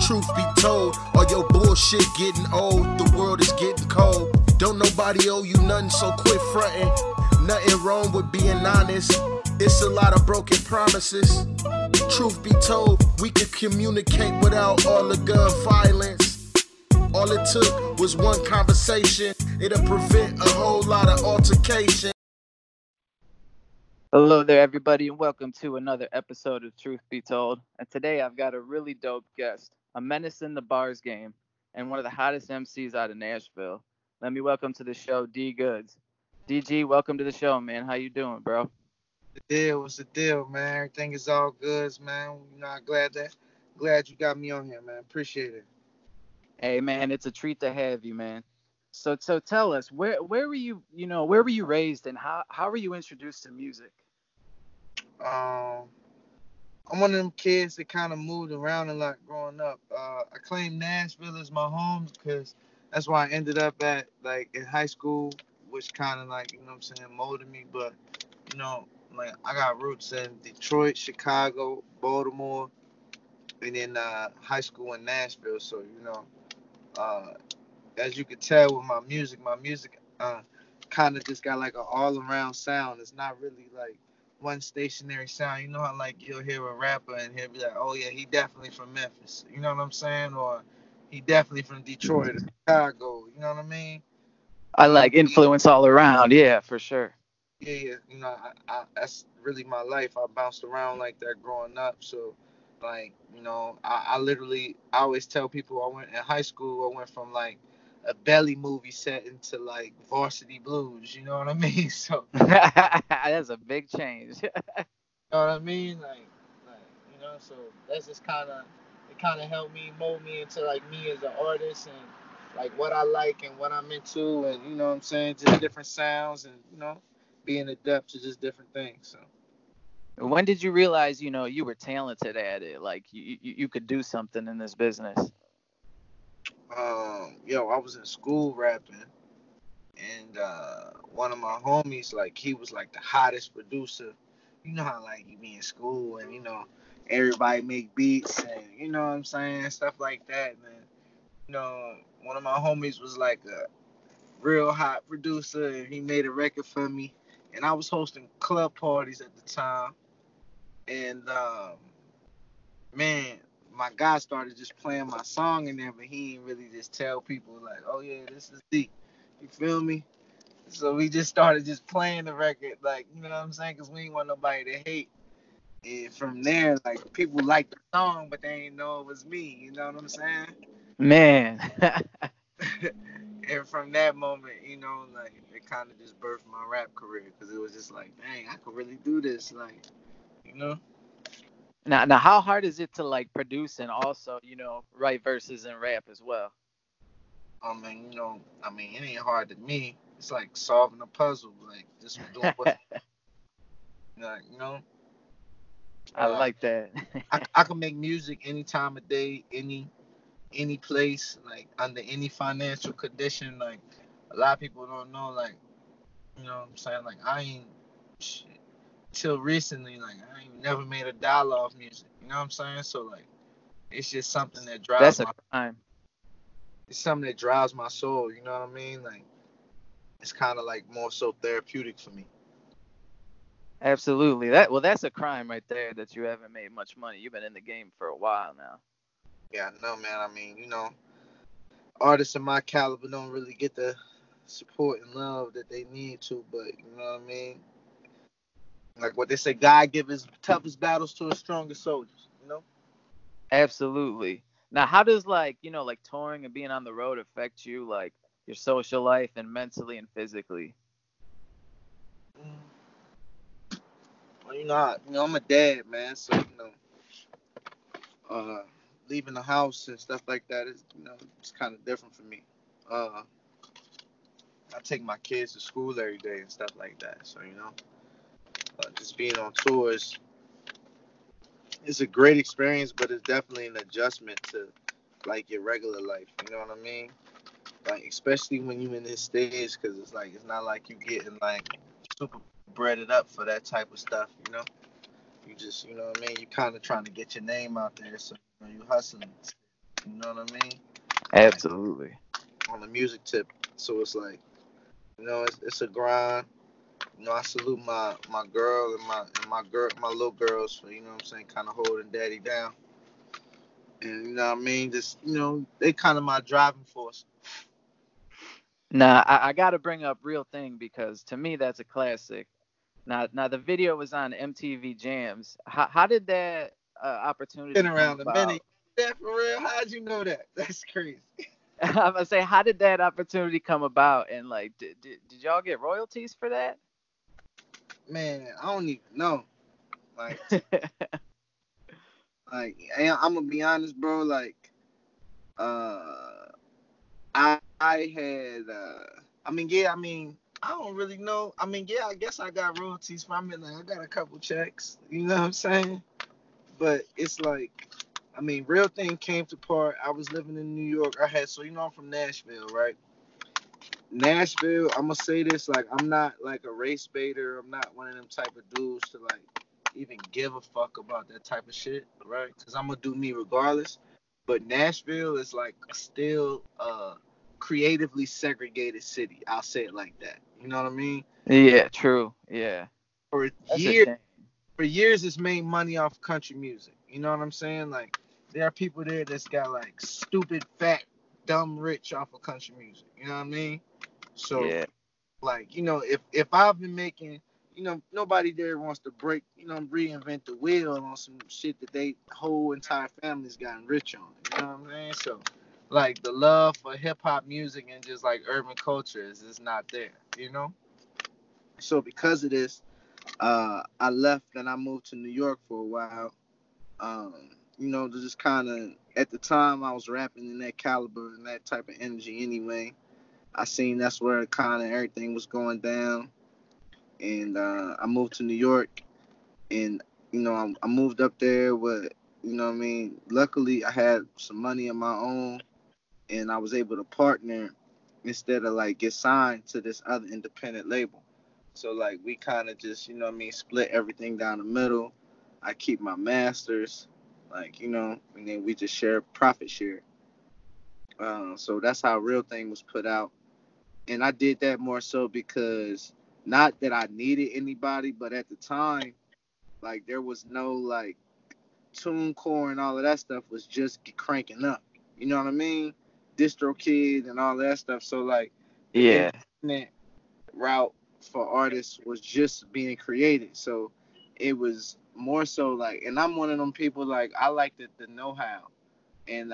Truth be told, all your bullshit getting old. The world is getting cold. Don't nobody owe you nothing, so quit fronting. Nothing wrong with being honest. It's a lot of broken promises. Truth be told, we could communicate without all the gun violence. All it took was one conversation. It'll prevent a whole lot of altercation. Hello there, everybody, and welcome to another episode of Truth Be Told. And today I've got a really dope guest, a menace in the bars game, and one of the hottest MCs out of Nashville. Let me welcome to the show D Goods. DG, welcome to the show, man. How you doing, bro? What's the deal, man? Everything is all good, man. You know, glad you got me on here, man. Appreciate it. Hey, man, it's a treat to have you, man. So tell us, where were you, where were you raised, and how were you introduced to music? I'm one of them kids that kind of moved around a lot growing up. I claim Nashville as my home because that's why I ended up at, like, in high school, which kind of, like, you know what I'm saying, molded me. But, you know, like, I got roots in Detroit, Chicago, Baltimore, and then high school in Nashville. So, as you could tell with my music kind of just got like an all-around sound. It's not really like one stationary sound. You know how like you'll hear a rapper and he'll be like, oh yeah, he definitely from Memphis. You know what I'm saying? Or he definitely from Detroit or Chicago. You know what I mean? I like influence all around. Yeah, for sure. Yeah. You know, that's really my life. I bounced around like that growing up. So, like, you know, I always tell people in high school, I went from like a Belly movie set into like Varsity Blues. You know what I mean? So, That's a big change. you know what I mean? So that's just kind of helped me mold me into like me as an artist and like what I like and what I'm into and you know what I'm saying, just different sounds and being adept to just different things. So When did you realize, you were talented at it? Like you could do something in this business? I was in school rapping and one of my homies, like he was like the hottest producer. You know how like you be in school and everybody make beats and you know what I'm saying, stuff like that, man. One of my homies was like a real hot producer and he made a record for me. And I was hosting club parties at the time. And man, my guy started just playing my song in there, but he didn't really just tell people like, oh yeah, this is deep. You feel me? So we just started just playing the record, like, you know what I'm saying? Because we didn't want nobody to hate. And from there, like, people liked the song, but they didn't know it was me. You know what I'm saying? Man. And from that moment, like, it kind of just birthed my rap career because it was just like, dang, I could really do this. Like, you know? Now, how hard is it to like produce and also, write verses and rap as well? It ain't hard to me. It's like solving a puzzle, like just doing what, like, I uh, like that. I can make music any time of day, any place, like under any financial condition. Like a lot of people don't know, like you know what I'm saying. Like I ain't shit, till recently, like I ain't never made $1 off music. You know what I'm saying? So like it's just something that drives That's a my crime. it's something that drives my soul. You know what I mean? Like it's kind of like more so therapeutic for me. Absolutely. That's a crime right there that you haven't made much money. You've been in the game for a while now. Yeah, no man. Artists of my caliber don't really get the support and love that they need to, but you know what I mean? Like what they say, God give his toughest battles to his strongest soldiers, you know? Absolutely. Now, how does like touring and being on the road affect you, like your social life and mentally and physically? Mm. Well, I'm a dad, man, so uh, leaving the house and stuff like that is, it's kind of different for me. Uh, I take my kids to school every day and stuff like that, so just being on tours is a great experience, but it's definitely an adjustment to like your regular life. You know what I mean? Like especially when you in this stage, because it's like it's not like you getting like super breaded up for that type of stuff. You just, you know what I mean? You kind of trying to get your name out there, so you hustling. You know what I mean? Like, Absolutely. on the music tip. So it's like, it's a grind. I salute my girl and my little girls for, what I'm saying, kind of holding daddy down. And what I mean, just they kind of my driving force. Now I gotta bring up Real Thing because to me that's a classic. Now the video was on MTV Jams. How did that Been opportunity come around a about? minute. That for real? How'd you know that? That's crazy. I'm gonna say, how did that opportunity come about? And like, did y'all get royalties for that? Man, I don't even know. Like, I'm gonna be honest, bro. Like, uh, I had, I don't really know. I mean, yeah, I guess I got royalties from it. Like, I got a couple checks. You know what I'm saying? But it's like, Real Thing came to part. I was living in New York. I'm from Nashville, right? Nashville, I'm gonna say this, like, I'm not like a race baiter. I'm not one of them type of dudes to like even give a fuck about that type of shit, right? Because I'm gonna do me regardless. But Nashville is like still a creatively segregated city. I'll say it like that. You know what I mean? Yeah, true. Yeah, For that's a years, shame. it's made money off country music. You know what I'm saying? Like, there are people there that's got like stupid, fat, dumb, rich off of country music. You know what I mean? So, Yeah, like, if I've been making, nobody there wants to reinvent the wheel on some shit that they whole entire family's gotten rich on. You know what I'm saying? So, like, the love for hip hop music and just like urban culture is just not there. You know. So because of this, I left and I moved to New York for a while. Um, to just kind of, at the time I was rapping in that caliber and that type of energy anyway. I seen that's where kind of everything was going down, and I moved to New York, and I moved up there with, what I mean. Luckily, I had some money of my own, and I was able to partner instead of like get signed to this other independent label. So like we kind of just, split everything down the middle. I keep my masters, like, and then we just share profit share. So that's how Real Thing was put out, and I did that more so because not that I needed anybody, but at the time, like, there was no like TuneCore and all of that stuff was just cranking up. You know what I mean? DistroKid and all that stuff. So like the yeah, internet route for artists was just being created. So it was more so like, and I'm one of them people, like, I like the know how, and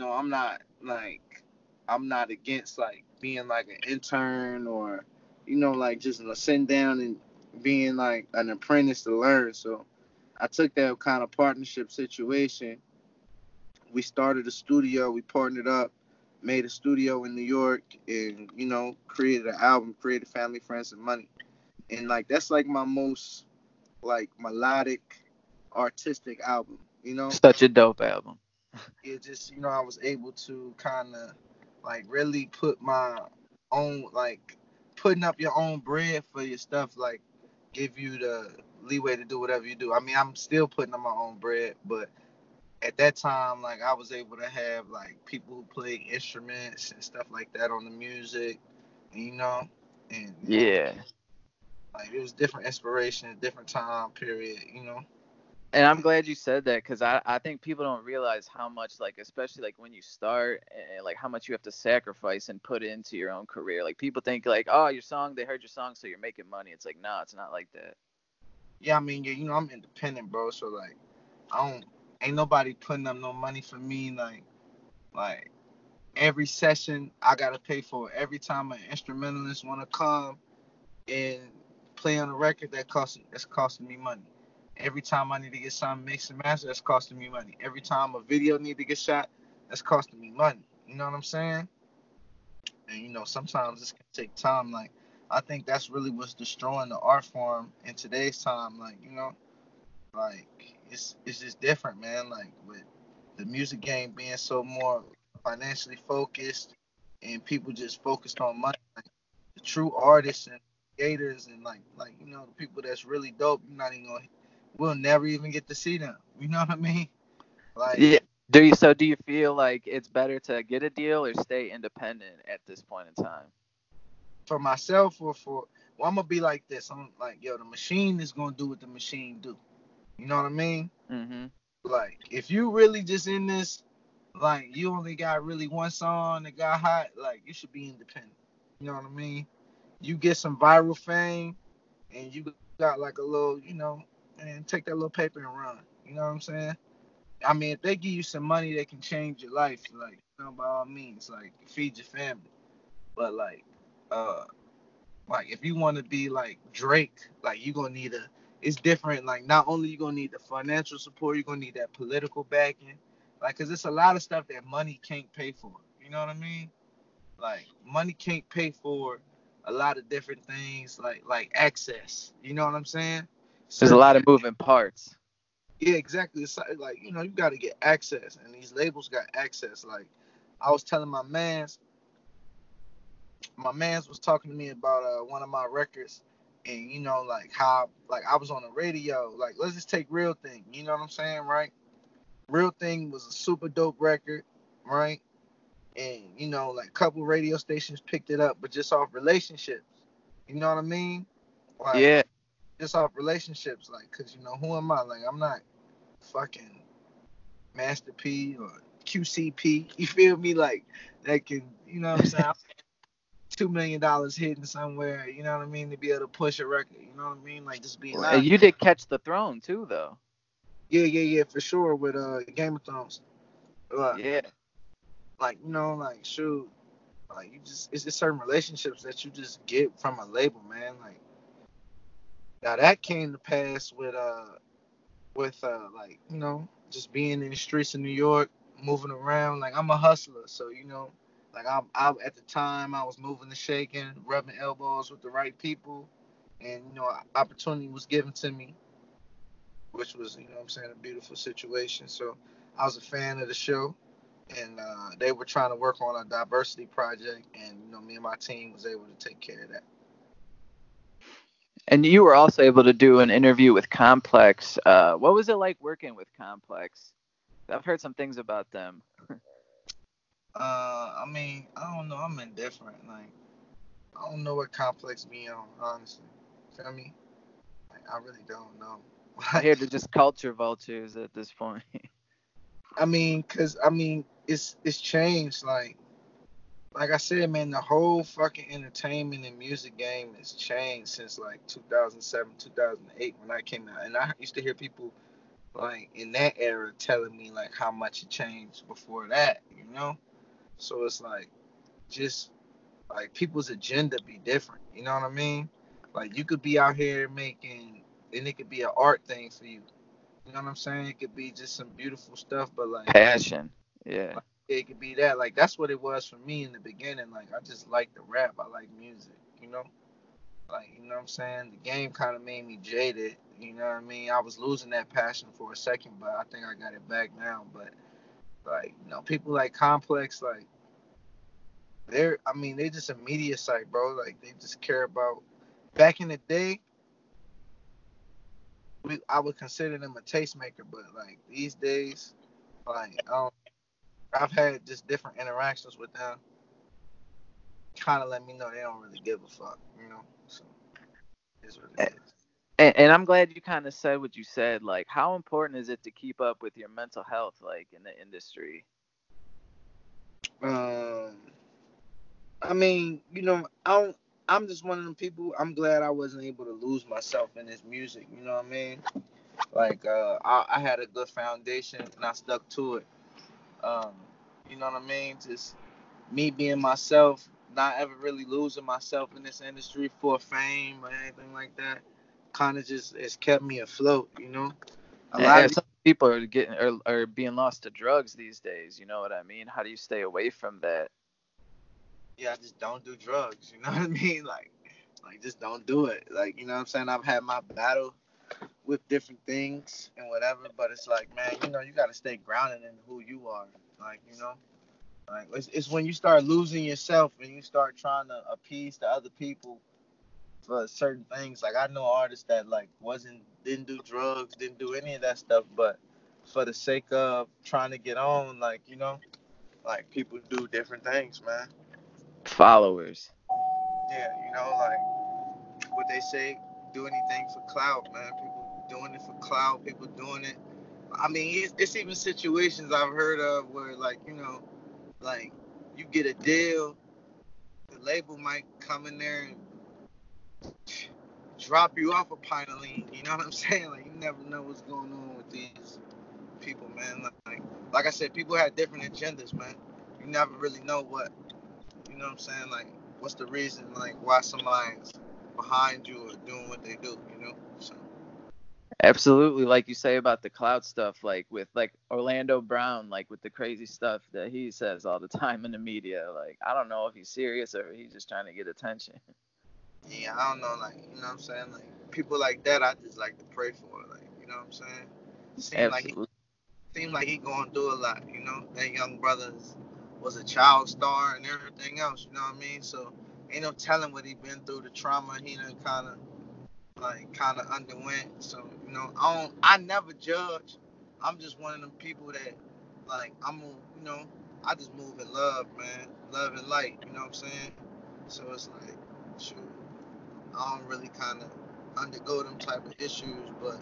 I'm not against like being like an intern or like just sitting down and being like an apprentice to learn. So I took that kind of partnership situation. We started a studio, we partnered up, made a studio in New York, and created an album, created Family, Friends, and Money. And like that's like my most like melodic, artistic album. such a dope album. It just, I was able to kind of like really put my own, like, putting up your own bread for your stuff, like, give you the leeway to do whatever you do. I mean, I'm still putting up my own bread, but at that time, like, I was able to have like people who play instruments and stuff like that on the music, and Yeah. like it was different inspiration, different time period. And I'm glad you said that because I think people don't realize how much, like, especially like when you start, and like how much you have to sacrifice and put into your own career. Like people think like, oh, your song, they heard your song, so you're making money. It's like, nah, it's not like that. Yeah, I mean, yeah, I'm independent, bro. So like, I don't, ain't nobody putting up no money for me. Like every session I gotta pay for. Every time an instrumentalist wanna come and play on a record, that's costing me money. Every time I need to get something mixed and mastered, that's costing me money. Every time a video need to get shot, that's costing me money. You know what I'm saying? And sometimes this can take time. Like, I think that's really what's destroying the art form in today's time. Like, like it's just different, man. Like, with the music game being so more financially focused and people just focused on money, like, the true artists and creators and like the people that's really dope, you're not even gonna we'll never even get to see them. You know what I mean? Like, Yeah. Do you feel like it's better to get a deal or stay independent at this point in time? For myself or for, well, I'm gonna be like this. I'm like, yo, the machine is gonna do what the machine do. You know what I mean? Mhm. Like, if you really just in this, like, you only got really one song that got hot, like, you should be independent. You know what I mean? You get some viral fame, and you got like a little, and take that little paper and run. You know what I'm saying? I mean, if they give you some money that can change your life, like, by all means, like, feed your family. But uh, like if you want to be like Drake, like you gonna need a. It's different. Like not only you gonna need the financial support, you're gonna need that political backing. Like, cause it's a lot of stuff that money can't pay for. You know what I mean? Like money can't pay for a lot of different things, like access. You know what I'm saying? There's a Certain. lot of moving parts. Yeah, exactly. It's like you got to get access, and these labels got access. Like I was telling my man's was talking to me about one of my records, and like how like I was on the radio. Like let's just take Real Thing. You know what I'm saying, right? Real Thing was a super dope record, right? And like a couple radio stations picked it up, but just off relationships. You know what I mean? Like Yeah. just off relationships, like, cause who am I? Like I'm not fucking Master P or QCP. You feel me? Like that can, what I'm saying? $2 million hidden somewhere, you know what I mean, to be able to push a record, you know what I mean, like just being honest. You did catch the throne too, though. Yeah, for sure with Game of Thrones. Yeah. Like like shoot, like you just it's just certain relationships that you just get from a label, man. Like now that came to pass with like just being in the streets of New York, moving around. Like I'm a hustler, so like I at the time I was moving and shaking, rubbing elbows with the right people, and opportunity was given to me, which was what I'm saying, a beautiful situation. So I was a fan of the show, and they were trying to work on a diversity project, and me and my team was able to take care of that. And you were also able to do an interview with Complex. What was it like working with Complex? I've heard some things about them. I mean, I don't know. I'm indifferent. Like, I don't know what Complex be on, honestly. Feel me? Like, I really don't know. I hear they're just culture vultures at this point. It's changed. Like I said, man, the whole fucking entertainment and music game has changed since like 2007, 2008 when I came out, and I used to hear people like in that era telling me like how much it changed before that. So it's like just like people's agenda be different. You know what I mean? Like you could be out here making, and it could be an art thing for you. You know what I'm saying? It could be just some beautiful stuff, but Passion. Yeah. like it could be that. Like that's what it was for me in the beginning. Like I just like the rap. I like music. Like what I'm saying? The game kind of made me jaded. You know what I mean? I was losing that passion for a second, but I think I got it back now. But like people like Complex, like they just a media site, bro. Like they just care about. Back in the day, I would consider them a tastemaker, but like these days, like I've had just different interactions with them. Kind of let me know they don't really give a fuck. So it's what it is. And I'm glad you kind of said what you said. Like, how important is it to keep up with your mental health, like in the industry? Um, I mean, I don't. I'm just one of them people. I'm glad I wasn't able to lose myself in this music. You know what I mean? Like, I had a good foundation and I stuck to it. Um, you know what I mean? Just me being myself, not ever really losing myself in this industry for fame or anything like that. Kind of just has kept me afloat. A lot of And some people are getting are being lost to drugs these days. You know what I mean? How do you stay away from that? yeah, I just don't do drugs. You know what I mean? Like just don't do it. Like what I'm saying, I've had my battle with different things and whatever, but it's like, man, you got to stay grounded in who you are. Like it's when you start losing yourself and you start trying to appease to other people for certain things. Like I know artists that like wasn't didn't do drugs, didn't do any of that stuff, but for the sake of trying to get on, like, like people do different things, man. Followers. Yeah, like what they say, do anything for clout, man. People doing it for clout, people doing it. I mean, it's even situations I've heard of where, like, like you get a deal, the label might come in there and drop you off a pint of lean. You know what I'm saying? Like, you never know what's going on with these people, man. Like I said, people have different agendas, man. You never really know what, you know what I'm saying? Like, what's the reason, like, why somebody's behind you or doing what they do, So, Absolutely, like you say about the cloud stuff, like with like Orlando Brown, like with the crazy stuff that he says all the time in the media. Like, I don't know if he's serious or he's just trying to get attention. yeah, I don't know, like, you know what I'm saying? Like, people like that, I just like to pray for, like, you know what I'm saying? Seem like he Absolutely. seem like he going through a lot, That young brother was a child star and everything else, you know what I mean? So ain't no telling what he been through, the trauma he done kind of underwent. So I never judge. I'm just one of them people that, like, I just move in love, man, love and light. You know what I'm saying? So it's like, shoot, I don't really kind of undergo them type of issues, but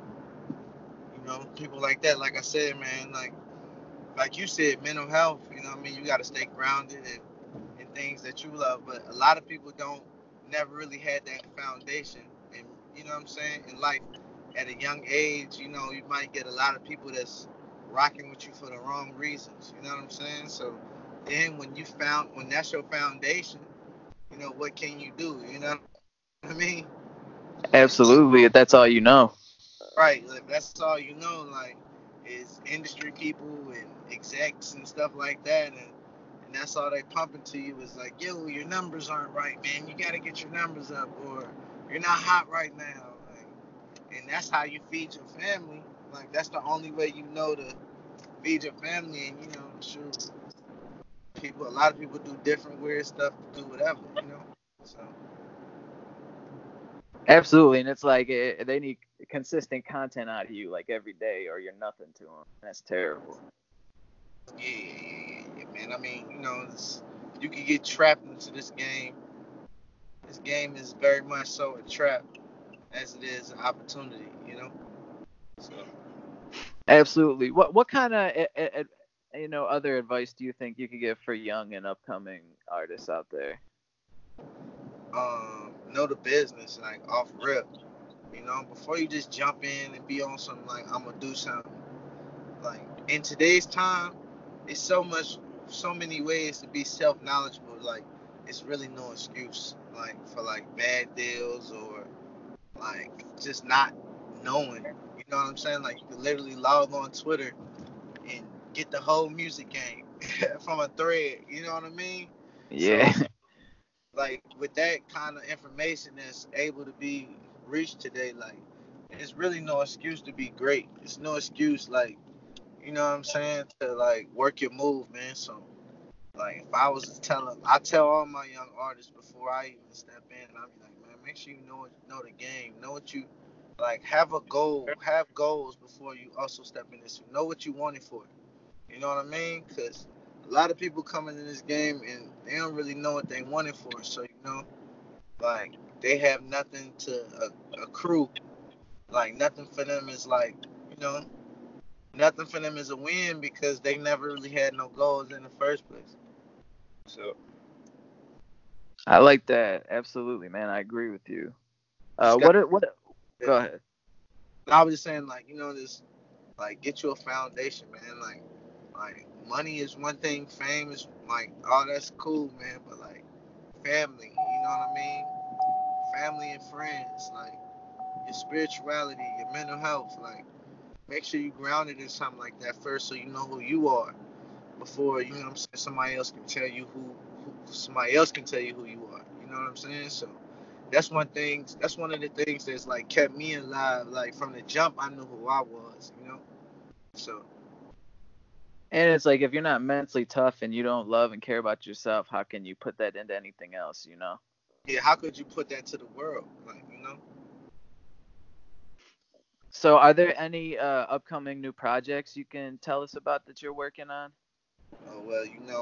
people like that, like I said, man, like you said, mental health. You know what I mean? You got to stay grounded and things that you love. But a lot of people don't never really had that foundation. And you know what I'm saying? In life, at a young age, you might get a lot of people that's rocking with you for the wrong reasons. You know what I'm saying? So then when that's your foundation, what can you do? You know what I mean? Absolutely, if that's all you know. Right. Like, that's all like, is industry people and execs and stuff like that, and that's all they pumping to you is like, yo, your numbers aren't right, man. You gotta get your numbers up, or you're not hot right now. Like, and that's how you feed your family. Like, that's the only way to feed your family, and shoot, a lot of people do different weird stuff to do whatever. So. Absolutely, and it's like they need consistent content out of you like every day, or you're nothing to them. That's terrible. Yeah, man. I mean, you can get trapped into this game. This game is very much so a trap as it is an opportunity. So, Absolutely. What kind of other advice do you think you could give for young and upcoming artists out there? know the business, like, off rip. Before you just jump in and be on something like, I'm gonna do something. Like, in today's time, it's so many ways to be self knowledgeable. Like, it's really no excuse, like, for like bad deals or like just not knowing. You know what I'm saying? Like, you can literally log on Twitter and get the whole music game from a thread. You know what I mean? So, Yeah. like, with that kind of information that's able to be reached today, like, it's really no excuse to be great. It's no excuse, like, you know what I'm saying, to like work your move, man. So, like, if I was to I tell all my young artists before I even step in, I'll be like, man, make sure you know the game, know what you like, have a goal, have goals before you also step in this. Know what you want it for. You know what I mean? Because a lot of people coming in this game and they don't really know what they want it for. So, like, they have nothing to accrue. Like, nothing for them is like, you know, nothing for them is a win because they never really had no goals in the first place. So, I like that. Absolutely, man. I agree with you. Scott, What? yeah. Go ahead. I was just saying, like, this, like, get you a foundation, man. Like, money is one thing, fame is like, oh, that's cool, man. But like, family, you know what I mean? Family and friends, like, your spirituality, your mental health, like, make sure you grounded in something like that first, so you know who you are before, you know what I'm saying, somebody else can tell you who somebody else can tell you who you are. You know what I'm saying? So that's one of the things that's like kept me alive. Like, from the jump, I knew who I was. So, And it's like if you're not mentally tough and you don't love and care about yourself, how can you put that into anything else? yeah, how could you put that to the world? Like, So, are there any upcoming new projects you can tell us about that you're working on? Well,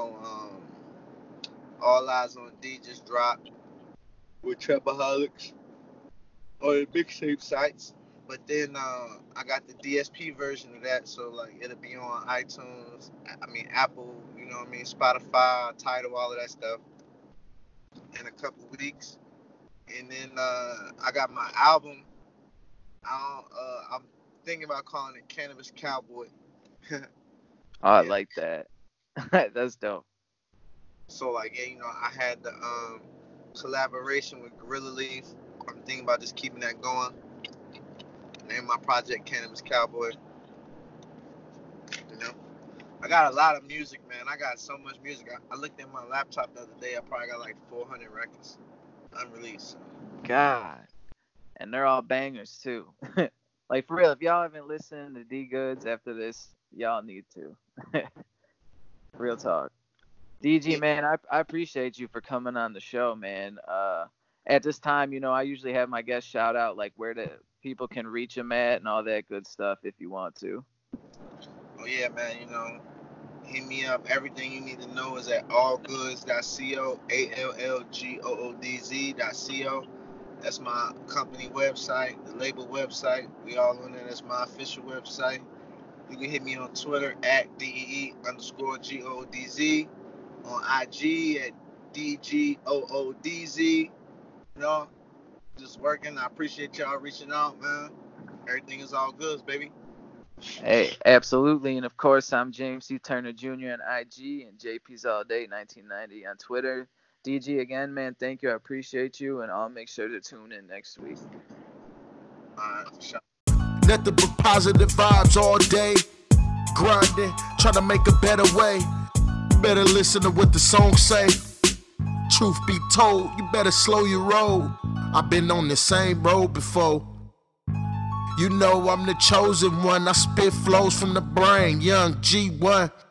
All Eyes on D just dropped with Trapaholics on the mixtape sites. But then I got the DSP version of that, so like it'll be on iTunes, Apple, Spotify, Tidal, all of that stuff in a couple weeks. And then I got my album. I'm thinking about calling it Cannabis Cowboy. Oh, I Yeah. like that. That's dope. So like I had the collaboration with Gorilla Leaf. I'm thinking about just keeping that going. Name my project Cannabis Cowboy. You know, I got a lot of music, man. I got so much music. I looked at my laptop the other day. I probably got like 400 records unreleased. God. And they're all bangers too. Like for real, if y'all haven't listened to D Goods after this, y'all need to. Real talk. DG, man, I appreciate you for coming on the show, man. At this time, I usually have my guests shout out like where the people can reach them at and all that good stuff if you want to. Oh yeah, man. Hit me up. Everything you need to know is at allgoods.co, allgoods.co. That's my company website, the label website. We all on there. That's my official website. You can hit me on Twitter at DEE_GOODZ. On IG at DGOODZ. Just working. I appreciate y'all reaching out, man. Everything is all good, baby. Hey, absolutely. And of course, I'm James C. Turner Jr. on IG and JP's All Day 1990 on Twitter. DG, again, man, thank you. I appreciate you. And I'll make sure to tune in next week. For sure. Nothing but positive vibes all day. Grinding, trying to make a better way. Better listen to what the songs say. Truth be told, you better slow your roll. I've been on the same road before. I'm the chosen one. I spit flows from the brain. Young G1.